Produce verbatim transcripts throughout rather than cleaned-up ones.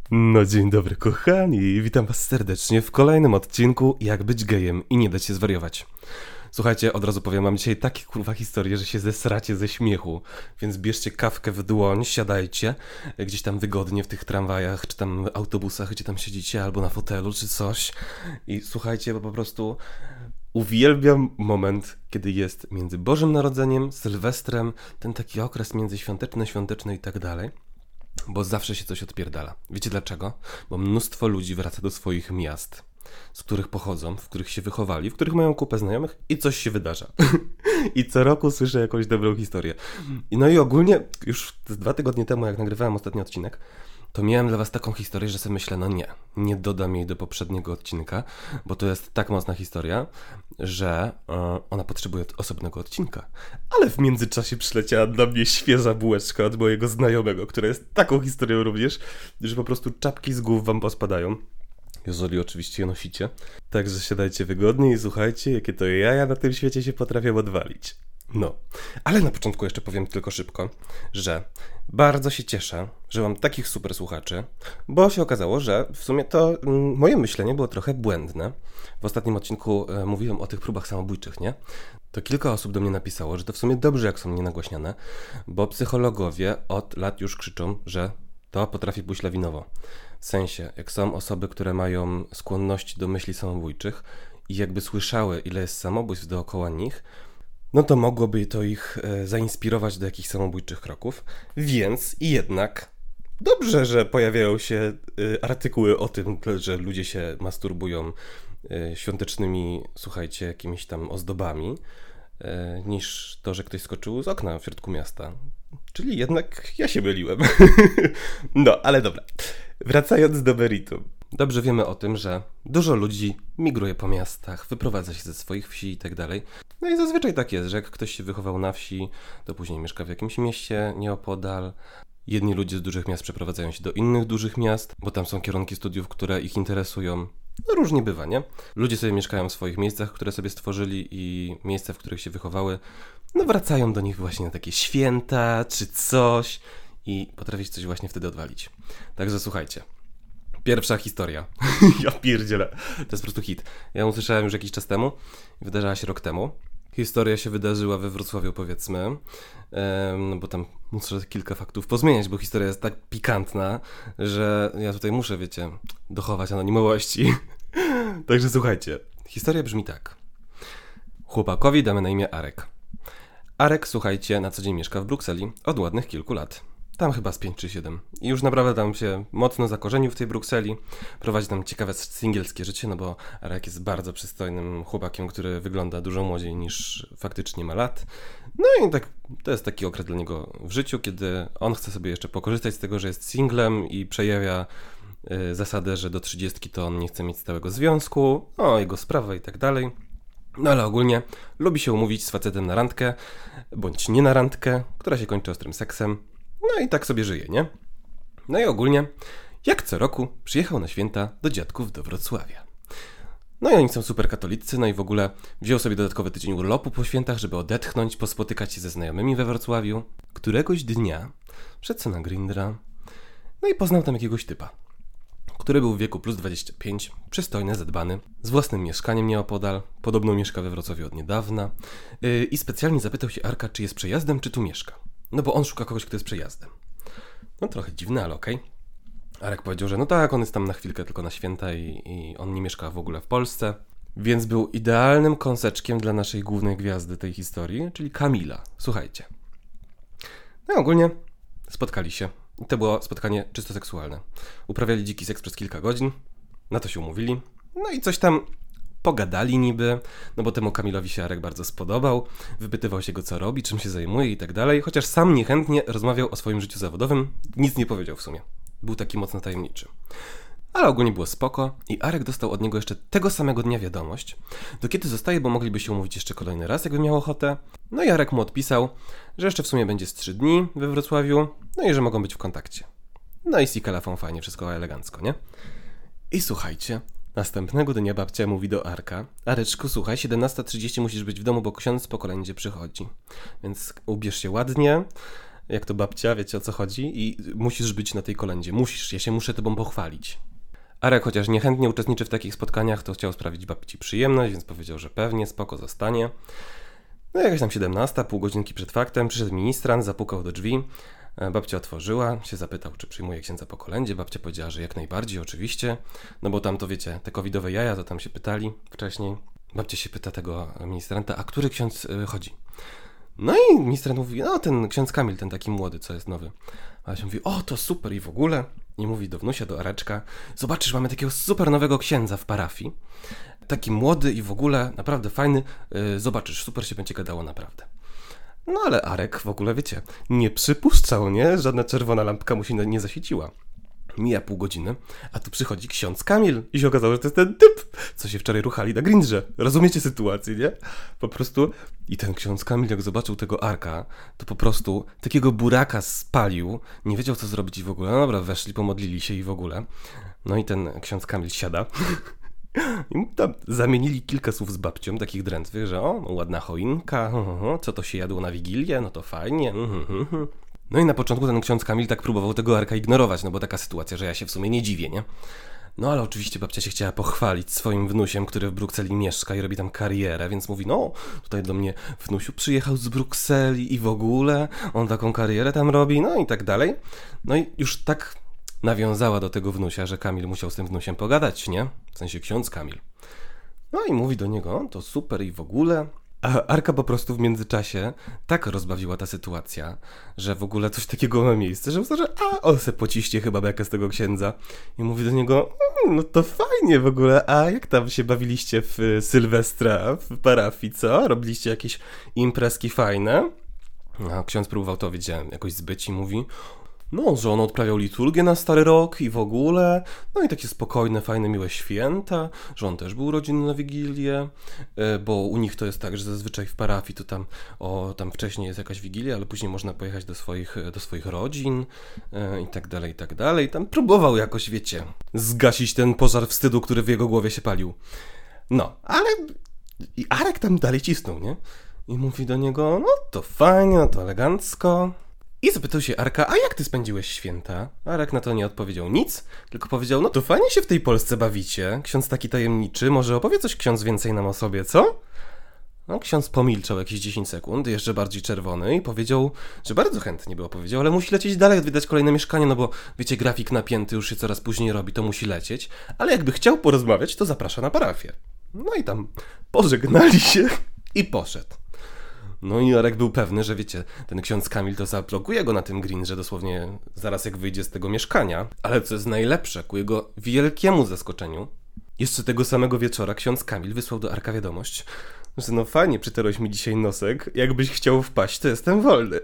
No dzień dobry kochani, witam was serdecznie w kolejnym odcinku Jak być gejem i nie dać się zwariować. Słuchajcie, od razu powiem, mam dzisiaj takie kurwa historie, że się zesracie ze śmiechu, więc bierzcie kawkę w dłoń, siadajcie gdzieś tam wygodnie w tych tramwajach, czy tam autobusach, gdzie tam siedzicie, albo na fotelu, czy coś i słuchajcie, bo po prostu uwielbiam moment, kiedy jest między Bożym Narodzeniem, Sylwestrem, ten taki okres międzyświąteczny, świąteczny i tak dalej. Bo zawsze się coś odpierdala. Wiecie dlaczego? Bo mnóstwo ludzi wraca do swoich miast, z których pochodzą, w których się wychowali, w których mają kupę znajomych i coś się wydarza. I co roku słyszę jakąś dobrą historię. I no i ogólnie już dwa tygodnie temu, jak nagrywałem ostatni odcinek, to miałem dla was taką historię, że sobie myślę, no nie, nie dodam jej do poprzedniego odcinka, bo to jest tak mocna historia, że e, ona potrzebuje osobnego odcinka. Ale w międzyczasie przyleciała dla mnie świeża bułeczka od mojego znajomego, która jest taką historią również, że po prostu czapki z głów wam pospadają. Jeżeli oczywiście je nosicie. Także siadajcie wygodnie i słuchajcie, jakie to jaja na tym świecie się potrafią odwalić. No, ale na początku jeszcze powiem tylko szybko, że bardzo się cieszę, że mam takich super słuchaczy, bo się okazało, że w sumie to mm, moje myślenie było trochę błędne. W ostatnim odcinku e, mówiłem o tych próbach samobójczych, nie? To kilka osób do mnie napisało, że to w sumie dobrze, jak są nienagłaśniane, bo psychologowie od lat już krzyczą, że to potrafi pójść lawinowo. W sensie, jak są osoby, które mają skłonności do myśli samobójczych i jakby słyszały, ile jest samobójstw dookoła nich, no to mogłoby to ich e, zainspirować do jakichś samobójczych kroków. Więc i jednak dobrze, że pojawiają się e, artykuły o tym, że ludzie się masturbują e, świątecznymi, słuchajcie, jakimiś tam ozdobami, e, niż to, że ktoś skoczył z okna w środku miasta. Czyli jednak ja się myliłem. No, ale dobra. Wracając do meritum. Dobrze wiemy o tym, że dużo ludzi migruje po miastach, wyprowadza się ze swoich wsi i tak dalej. No i zazwyczaj tak jest, że jak ktoś się wychował na wsi, to później mieszka w jakimś mieście nieopodal. Jedni ludzie z dużych miast przeprowadzają się do innych dużych miast, bo tam są kierunki studiów, które ich interesują. No różnie bywa, nie? Ludzie sobie mieszkają w swoich miejscach, które sobie stworzyli i miejsca, w których się wychowały, no wracają do nich właśnie na takie święta czy coś i potrafić coś właśnie wtedy odwalić. Także słuchajcie. Pierwsza historia. Ja pierdzielę. To jest po prostu hit. Ja ją usłyszałem już jakiś czas temu. Wydarzała się rok temu. Historia się wydarzyła we Wrocławiu, powiedzmy. Ehm, no bo tam muszę kilka faktów pozmieniać, bo historia jest tak pikantna, że ja tutaj muszę, wiecie, dochować anonimowości. Także słuchajcie. Historia brzmi tak. Chłopakowi damy na imię Arek. Arek, słuchajcie, na co dzień mieszka w Brukseli od ładnych kilku lat. Tam chyba z pięć czy siedem. I już naprawdę tam się mocno zakorzenił w tej Brukseli. Prowadzi tam ciekawe singielskie życie, no bo Arek jest bardzo przystojnym chłopakiem, który wygląda dużo młodziej niż faktycznie ma lat. No i tak, to jest taki okres dla niego w życiu, kiedy on chce sobie jeszcze pokorzystać z tego, że jest singlem i przejawia y, zasadę, że do trzydziestki to on nie chce mieć stałego związku, no jego sprawa i tak dalej. No ale ogólnie lubi się umówić z facetem na randkę, bądź nie na randkę, która się kończy ostrym seksem. No i tak sobie żyje, nie? No i ogólnie, jak co roku, przyjechał na święta do dziadków do Wrocławia. No i oni są super katolicy, no i w ogóle wziął sobie dodatkowy tydzień urlopu po świętach, żeby odetchnąć, pospotykać się ze znajomymi we Wrocławiu. Któregoś dnia wszedł na Grindra, no i poznał tam jakiegoś typa, który był w wieku plus dwadzieścia pięć, przystojny, zadbany, z własnym mieszkaniem nieopodal, podobno mieszka we Wrocławiu od niedawna yy, i specjalnie zapytał się Arka, czy jest przejazdem, czy tu mieszka. No bo on szuka kogoś, kto jest przejazdem. No trochę dziwne, ale okej. Okay. Arek powiedział, że no tak, on jest tam na chwilkę tylko na święta i, i on nie mieszka w ogóle w Polsce, więc był idealnym kąseczkiem dla naszej głównej gwiazdy tej historii, czyli Kamila. Słuchajcie. No ogólnie spotkali się. I to było spotkanie czysto seksualne. Uprawiali dziki seks przez kilka godzin, na to się umówili, no i coś tam pogadali niby, no bo temu Kamilowi się Arek bardzo spodobał, wypytywał się go, co robi, czym się zajmuje i tak dalej, chociaż sam niechętnie rozmawiał o swoim życiu zawodowym, nic nie powiedział w sumie. Był taki mocno tajemniczy. Ale ogólnie było spoko i Arek dostał od niego jeszcze tego samego dnia wiadomość, do kiedy zostaje, bo mogliby się umówić jeszcze kolejny raz, jakby miał ochotę. No i Arek mu odpisał, że jeszcze w sumie będzie z trzy dni we Wrocławiu, no i że mogą być w kontakcie. No i sikalafon, fajnie, wszystko elegancko, nie? I słuchajcie, następnego dnia babcia mówi do Arka: Areczku, słuchaj, siedemnasta trzydzieści musisz być w domu, bo ksiądz po kolędzie przychodzi. Więc ubierz się ładnie, jak to babcia, wiecie o co chodzi i musisz być na tej kolędzie, musisz, ja się muszę tobą pochwalić. Arek, chociaż niechętnie uczestniczy w takich spotkaniach, to chciał sprawić babci przyjemność, więc powiedział, że pewnie, spoko, zostanie. No jakaś tam siedemnasta, pół godzinki przed faktem, przyszedł ministrant, zapukał do drzwi, babcia otworzyła, się zapytał, czy przyjmuje księdza po kolędzie, babcia powiedziała, że jak najbardziej, oczywiście, no bo tam to wiecie, te covidowe jaja, to tam się pytali wcześniej. Babcia się pyta tego ministranta, a który ksiądz y, chodzi? No i ministrant mówi, no ten ksiądz Kamil, ten taki młody, co jest nowy. A się mówi, o to super i w ogóle. I mówi do wnusia, do Areczka, zobaczysz, mamy takiego super nowego księdza w parafii. Taki młody i w ogóle naprawdę fajny, yy, zobaczysz, super się będzie gadało naprawdę. No ale Arek w ogóle, wiecie, nie przypuszczał, nie? Żadna czerwona lampka mu się nie zaświeciła. Mija pół godziny, a tu przychodzi ksiądz Kamil i się okazało, że to jest ten typ, co się wczoraj ruchali na Grindrze. Rozumiecie sytuację, nie? Po prostu i ten ksiądz Kamil, jak zobaczył tego Arka, to po prostu takiego buraka spalił, nie wiedział co zrobić i w ogóle. No dobra, weszli, pomodlili się i w ogóle. No i ten ksiądz Kamil siada i tam zamienili kilka słów z babcią, takich drętwych, że o, ładna choinka, co to się jadło na Wigilię, no to fajnie, no i na początku ten ksiądz Kamil tak próbował tego Arka ignorować, no bo taka sytuacja, że ja się w sumie nie dziwię, nie? No ale oczywiście babcia się chciała pochwalić swoim wnusiem, który w Brukseli mieszka i robi tam karierę, więc mówi, no tutaj do mnie wnusiu przyjechał z Brukseli i w ogóle on taką karierę tam robi, no i tak dalej. No i już tak nawiązała do tego wnusia, że Kamil musiał z tym wnusiem pogadać, nie? W sensie ksiądz Kamil. No i mówi do niego, o, to super i w ogóle. A Arka po prostu w międzyczasie tak rozbawiła ta sytuacja, że w ogóle coś takiego ma miejsce, że uznał, że a, on se pociśnie chyba bekę z tego księdza i mówi do niego, no to fajnie w ogóle, a jak tam się bawiliście w Sylwestra w parafii, co? Robiliście jakieś imprezki fajne? A ksiądz próbował to, wiecie, jakoś zbyć i mówi, no, że on odprawiał liturgię na Stary Rok i w ogóle, no i takie spokojne, fajne, miłe święta, że on też był rodzinny na Wigilię, bo u nich to jest tak, że zazwyczaj w parafii to tam, o, tam wcześniej jest jakaś Wigilia, ale później można pojechać do swoich, do swoich rodzin i tak dalej, i tak dalej. Tam próbował jakoś, wiecie, zgasić ten pożar wstydu, który w jego głowie się palił. No, ale i Arek tam dalej cisnął, nie? I mówi do niego, no to fajnie, no to elegancko. I zapytał się Arka, a jak ty spędziłeś święta? Arek na to nie odpowiedział nic, tylko powiedział, no to fajnie się w tej Polsce bawicie. Ksiądz taki tajemniczy, może opowie coś ksiądz więcej nam o sobie, co? No ksiądz pomilczał jakieś dziesięć sekund, jeszcze bardziej czerwony i powiedział, że bardzo chętnie by opowiedział, ale musi lecieć dalej, odwiedzać kolejne mieszkanie, no bo wiecie, grafik napięty już się coraz później robi, to musi lecieć, ale jakby chciał porozmawiać, to zaprasza na parafię. No i tam pożegnali się i poszedł. No i Arek był pewny, że wiecie, ten ksiądz Kamil to zablokuje go na tym Grindrze dosłownie zaraz jak wyjdzie z tego mieszkania. Ale co jest najlepsze, ku jego wielkiemu zaskoczeniu, jeszcze tego samego wieczora ksiądz Kamil wysłał do Arka wiadomość, że no fajnie, przytarłeś mi dzisiaj nosek, jakbyś chciał wpaść, to jestem wolny.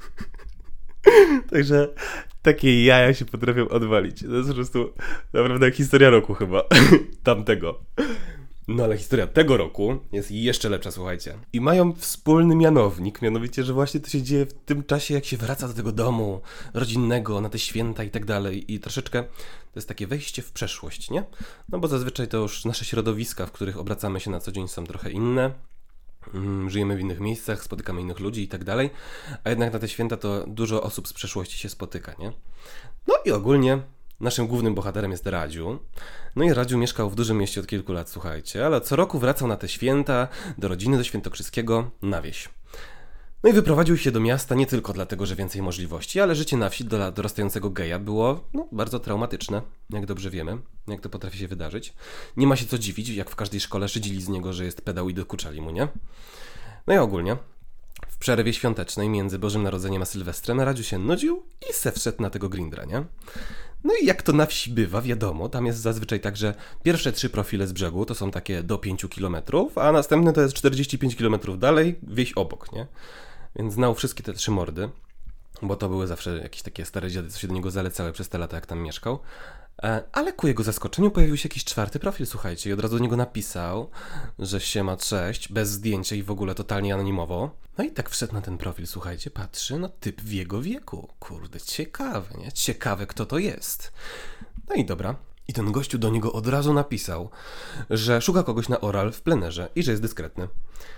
Także takie jaja się potrafią odwalić. To jest po prostu naprawdę historia roku chyba, tamtego. No ale historia tego roku jest jeszcze lepsza, słuchajcie. I mają wspólny mianownik, mianowicie, że właśnie to się dzieje w tym czasie, jak się wraca do tego domu rodzinnego, na te święta i tak dalej. I troszeczkę to jest takie wejście w przeszłość, nie? No bo zazwyczaj to już nasze środowiska, w których obracamy się na co dzień, są trochę inne. Żyjemy w innych miejscach, spotykamy innych ludzi i tak dalej. A jednak na te święta to dużo osób z przeszłości się spotyka, nie? No i ogólnie naszym głównym bohaterem jest Radziu. No i Radziu mieszkał w dużym mieście od kilku lat, słuchajcie, ale co roku wracał na te święta do rodziny, do Świętokrzyskiego na wieś. No i wyprowadził się do miasta nie tylko dlatego, że więcej możliwości, ale życie na wsi dla dorastającego geja było no, bardzo traumatyczne, jak dobrze wiemy, jak to potrafi się wydarzyć. Nie ma się co dziwić, jak w każdej szkole szydzili z niego, że jest pedał i dokuczali mu, nie? No i ogólnie w przerwie świątecznej między Bożym Narodzeniem a Sylwestrem Radziu się nudził i se wszedł na tego Grindra, nie? No i jak to na wsi bywa, wiadomo, tam jest zazwyczaj tak, że pierwsze trzy profile z brzegu to są takie do pięciu kilometrów, a następne to jest czterdzieści pięć kilometrów dalej, wieś obok, nie? Więc znał wszystkie te trzy mordy, bo to były zawsze jakieś takie stare dziady, co się do niego zalecały przez te lata, jak tam mieszkał. Ale ku jego zaskoczeniu pojawił się jakiś czwarty profil, słuchajcie, i od razu do niego napisał, że siema, cześć, bez zdjęcia i w ogóle totalnie anonimowo. No i tak wszedł na ten profil, słuchajcie, patrzy, no typ w jego wieku. Kurde, ciekawe, nie? Ciekawe, kto to jest. No i dobra. I ten gościu do niego od razu napisał, że szuka kogoś na oral w plenerze i że jest dyskretny.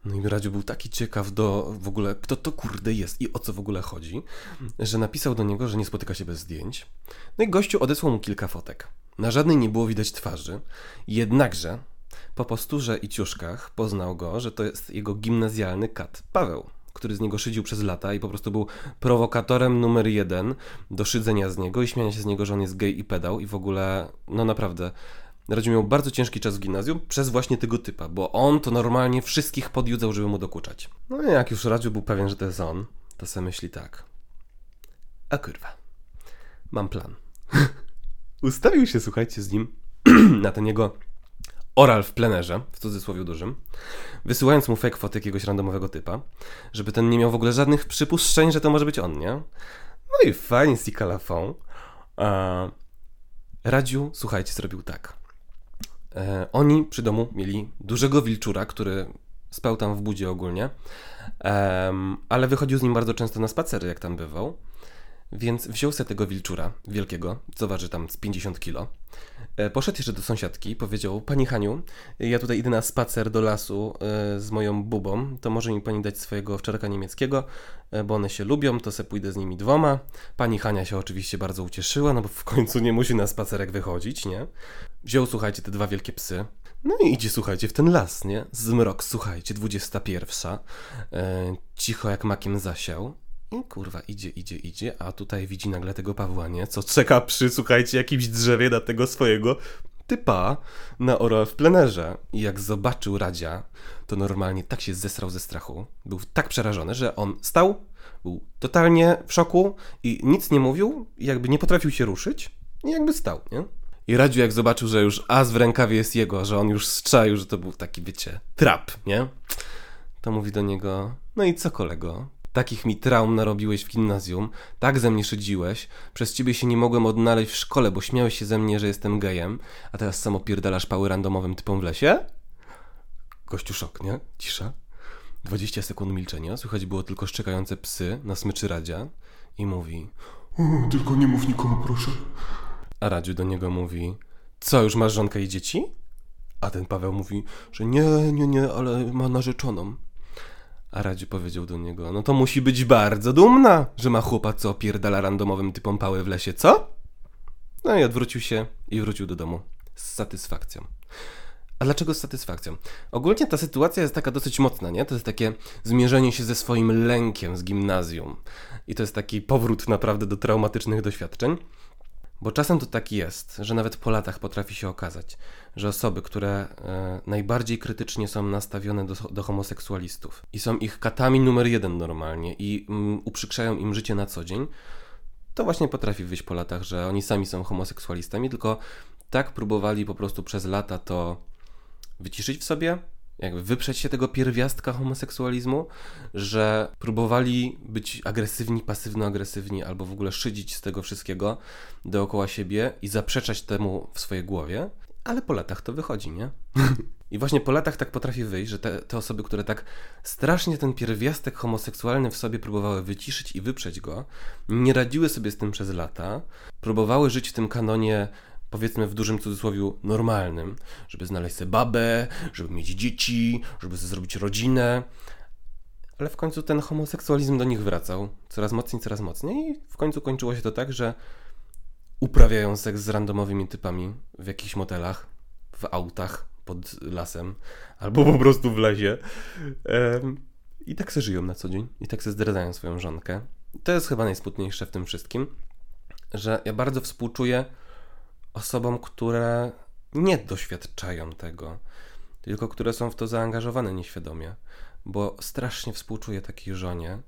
No i Radziu był taki ciekaw do w ogóle, kto to kurde jest i o co w ogóle chodzi, że napisał do niego, że nie spotyka się bez zdjęć. No i gościu odesłał mu kilka fotek. Na żadnej nie było widać twarzy, jednakże po posturze i ciuszkach poznał go, że to jest jego gimnazjalny kat Paweł, który z niego szydził przez lata i po prostu był prowokatorem numer jeden do szydzenia z niego i śmiania się z niego, że on jest gej i pedał i w ogóle, no naprawdę, Radziu miał bardzo ciężki czas w gimnazjum przez właśnie tego typa, bo on to normalnie wszystkich podjudzał, żeby mu dokuczać. No i jak już Radziu był pewien, że to jest on, to se myśli tak. A kurwa, mam plan. Ustawił się, słuchajcie, z nim na ten jego oral w plenerze, w cudzysłowie dużym, wysyłając mu fake fotek jakiegoś randomowego typa, żeby ten nie miał w ogóle żadnych przypuszczeń, że to może być on, nie? No i fajnie, si calafon. Uh, Radziu, słuchajcie, zrobił tak. E, oni przy domu mieli dużego wilczura, który spał tam w budzie ogólnie, e, ale wychodził z nim bardzo często na spacery, jak tam bywał. Więc wziął sobie tego wilczura wielkiego, co waży tam z pięćdziesiąt kilo. E, poszedł jeszcze do sąsiadki, powiedział: pani Haniu, ja tutaj idę na spacer do lasu e, z moją bubą, to może mi pani dać swojego owczarka niemieckiego, e, bo one się lubią, to se pójdę z nimi dwoma. Pani Hania się oczywiście bardzo ucieszyła, no bo w końcu nie musi na spacerek wychodzić, nie? Wziął, słuchajcie, te dwa wielkie psy. No i idzie, słuchajcie, w ten las, nie? Zmrok, słuchajcie, dwudziesta pierwsza. E, cicho jak makiem zasiał. I kurwa, idzie, idzie, idzie, a tutaj widzi nagle tego Pawła, nie? Co czeka przy, słuchajcie, jakimś drzewie na tego swojego typa na oral w plenerze. I jak zobaczył Radzia, to normalnie tak się zesrał ze strachu. Był tak przerażony, że on stał, był totalnie w szoku i nic nie mówił, jakby nie potrafił się ruszyć i jakby stał, nie? I Radziu jak zobaczył, że już as w rękawie jest jego, że on już strzaił, że to był taki, wiecie, trap, nie? To mówi do niego: no i co, kolego? Takich mi traum narobiłeś w gimnazjum, tak ze mnie szydziłeś, przez ciebie się nie mogłem odnaleźć w szkole, bo śmiałeś się ze mnie, że jestem gejem, a teraz sam opierdalasz pały randomowym typom w lesie? Gościu szok, nie? Cisza. dwadzieścia sekund milczenia, słychać było tylko szczekające psy na smyczy Radzia i mówi: O, tylko nie mów nikomu, proszę. A Radziu do niego mówi: co, już masz żonkę i dzieci? A ten Paweł mówi, że nie, nie, nie, ale ma narzeczoną. A Radziu powiedział do niego: no to musi być bardzo dumna, że ma chłopa, co opierdala randomowym typom pały w lesie, co? No i odwrócił się i wrócił do domu z satysfakcją. A dlaczego z satysfakcją? Ogólnie ta sytuacja jest taka dosyć mocna, nie? To jest takie zmierzenie się ze swoim lękiem z gimnazjum. I to jest taki powrót naprawdę do traumatycznych doświadczeń. Bo czasem to tak jest, że nawet po latach potrafi się okazać, że osoby, które e, najbardziej krytycznie są nastawione do, do homoseksualistów i są ich katami numer jeden normalnie i mm, uprzykrzają im życie na co dzień, to właśnie potrafi wyjść po latach, że oni sami są homoseksualistami, tylko tak próbowali po prostu przez lata to wyciszyć w sobie, jakby wyprzeć się tego pierwiastka homoseksualizmu, że próbowali być agresywni, pasywno-agresywni albo w ogóle szydzić z tego wszystkiego dookoła siebie i zaprzeczać temu w swojej głowie, ale po latach to wychodzi, nie? I właśnie po latach tak potrafi wyjść, że te, te osoby, które tak strasznie ten pierwiastek homoseksualny w sobie próbowały wyciszyć i wyprzeć go, nie radziły sobie z tym przez lata, próbowały żyć w tym kanonie, powiedzmy w dużym cudzysłowiu, normalnym, żeby znaleźć sobie babę, żeby mieć dzieci, żeby sobie zrobić rodzinę. Ale w końcu ten homoseksualizm do nich wracał. Coraz mocniej, coraz mocniej. I w końcu kończyło się to tak, że uprawiają seks z randomowymi typami w jakichś motelach, w autach, pod lasem, albo po prostu w lesie. Um, I tak se żyją na co dzień. I tak se zdradzają swoją żonkę. To jest chyba najsmutniejsze w tym wszystkim, że ja bardzo współczuję osobom, które nie doświadczają tego, tylko które są w to zaangażowane nieświadomie, bo strasznie współczuję takiej żonie,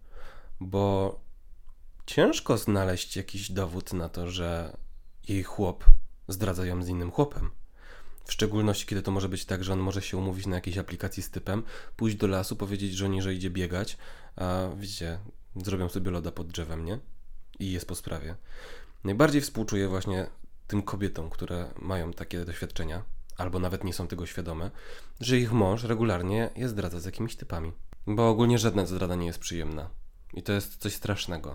bo ciężko znaleźć jakiś dowód na to, że jej chłop zdradza ją z innym chłopem. W szczególności, kiedy to może być tak, że on może się umówić na jakiejś aplikacji z typem, pójść do lasu, powiedzieć żonie, że idzie biegać, a widzicie, zrobią sobie loda pod drzewem, nie? I jest po sprawie. Najbardziej współczuję właśnie tym kobietom, które mają takie doświadczenia, albo nawet nie są tego świadome, że ich mąż regularnie je zdradza z jakimiś typami. Bo ogólnie żadna zdrada nie jest przyjemna. I to jest coś strasznego.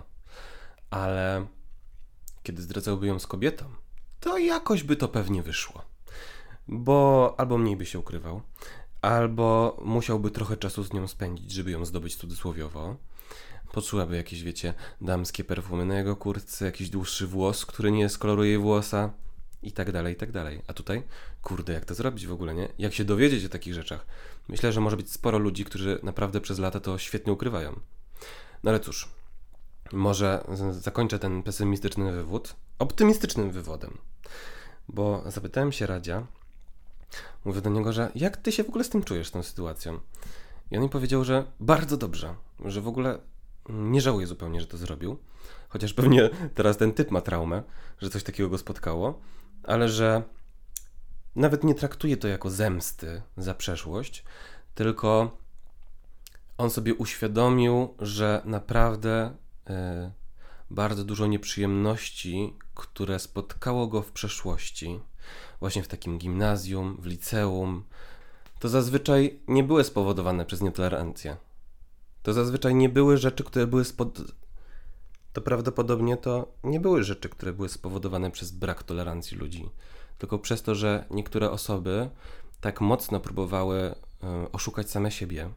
Ale kiedy zdradzałby ją z kobietą, to jakoś by to pewnie wyszło. Bo albo mniej by się ukrywał, albo musiałby trochę czasu z nią spędzić, żeby ją zdobyć cudzysłowiowo. Poczułaby jakieś, wiecie, damskie perfumy na jego kurtce, jakiś dłuższy włos, który nie jest koloru jej włosa i tak dalej, i tak dalej. A tutaj, kurde, jak to zrobić w ogóle, nie? Jak się dowiedzieć o takich rzeczach? Myślę, że może być sporo ludzi, którzy naprawdę przez lata to świetnie ukrywają. No ale cóż, może z- zakończę ten pesymistyczny wywód optymistycznym wywodem. Bo zapytałem się Radzia, mówię do niego, że jak ty się w ogóle z tym czujesz, z tą sytuacją? I on mi powiedział, że bardzo dobrze, że w ogóle nie żałuje zupełnie, że to zrobił. Chociaż pewnie teraz ten typ ma traumę, że coś takiego go spotkało, ale że nawet nie traktuje to jako zemsty za przeszłość, tylko on sobie uświadomił, że naprawdę e, bardzo dużo nieprzyjemności, które spotkało go w przeszłości, właśnie w takim gimnazjum, w liceum, to zazwyczaj nie były spowodowane przez nietolerancję. To zazwyczaj nie były rzeczy, które były spod... To prawdopodobnie to nie były rzeczy, które były spowodowane przez brak tolerancji ludzi, tylko przez to, że niektóre osoby tak mocno próbowały y, oszukać same siebie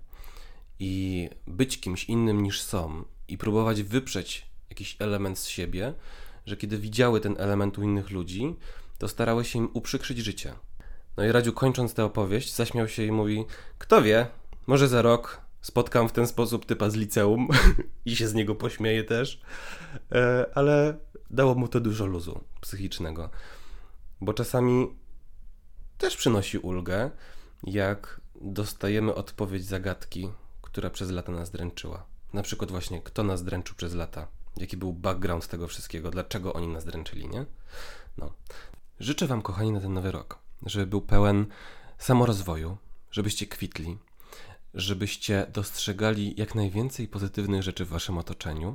i być kimś innym niż są i próbować wyprzeć jakiś element z siebie, że kiedy widziały ten element u innych ludzi, to starały się im uprzykrzyć życie. No i Radziu, kończąc tę opowieść, zaśmiał się i mówi: kto wie, może za rok spotkam w ten sposób typa z liceum i się z niego pośmieję też, e, ale dało mu to dużo luzu psychicznego, bo czasami też przynosi ulgę, jak dostajemy odpowiedź zagadki, która przez lata nas dręczyła. Na przykład właśnie, kto nas dręczył przez lata, jaki był background tego wszystkiego, dlaczego oni nas dręczyli, nie? No. Życzę wam, kochani, na ten nowy rok, żeby był pełen samorozwoju, żebyście kwitli, żebyście dostrzegali jak najwięcej pozytywnych rzeczy w waszym otoczeniu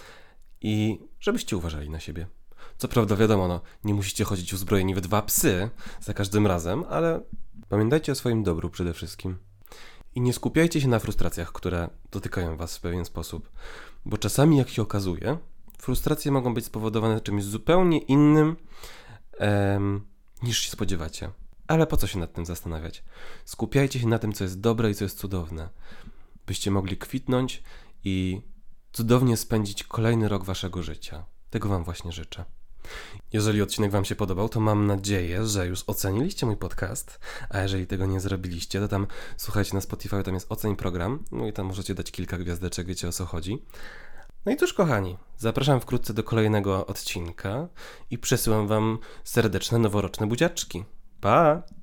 i żebyście uważali na siebie. Co prawda, wiadomo, no, nie musicie chodzić uzbrojeni w dwa psy za każdym razem, ale pamiętajcie o swoim dobru przede wszystkim. I nie skupiajcie się na frustracjach, które dotykają was w pewien sposób, bo czasami, jak się okazuje, frustracje mogą być spowodowane czymś zupełnie innym em, niż się spodziewacie. Ale po co się nad tym zastanawiać? Skupiajcie się na tym, co jest dobre i co jest cudowne, byście mogli kwitnąć i cudownie spędzić kolejny rok waszego życia. Tego wam właśnie życzę. Jeżeli odcinek wam się podobał, to mam nadzieję, że już oceniliście mój podcast, a jeżeli tego nie zrobiliście, to tam, słuchajcie, na Spotify tam jest oceń program, no i tam możecie dać kilka gwiazdeczek, wiecie, o co chodzi. No i cóż, kochani, zapraszam wkrótce do kolejnego odcinka i przesyłam wam serdeczne noworoczne buziaczki. Pa!